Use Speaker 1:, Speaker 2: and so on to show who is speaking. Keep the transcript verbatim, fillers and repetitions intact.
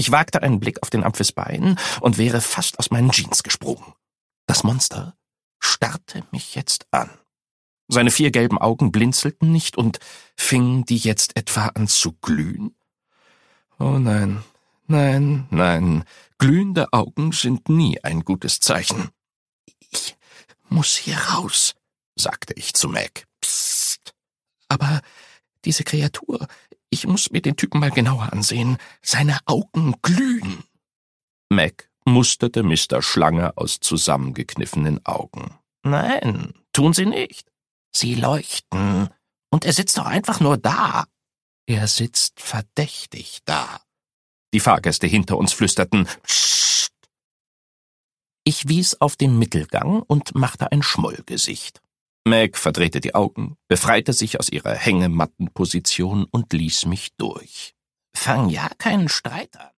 Speaker 1: Ich wagte einen Blick auf den Amphisbein und wäre fast aus meinen Jeans gesprungen. Das Monster starrte mich jetzt an. Seine vier gelben Augen blinzelten nicht und fingen die jetzt etwa an zu glühen? Oh nein, nein, nein, glühende Augen sind nie ein gutes Zeichen. »Ich muss hier raus«, sagte ich zu Meg. »Psst, aber diese Kreatur, ich muss mir den Typen mal genauer ansehen. Seine Augen glühen.« Meg musterte Mister Schlange aus zusammengekniffenen Augen. »Nein, tun sie nicht. Sie leuchten. Und er sitzt doch einfach nur da.« »Er sitzt verdächtig da.« Die Fahrgäste hinter uns flüsterten »Psst«. Ich wies auf den Mittelgang und machte ein Schmollgesicht. Meg verdrehte die Augen, befreite sich aus ihrer Hängemattenposition und ließ mich durch. »Fang ja keinen Streit an.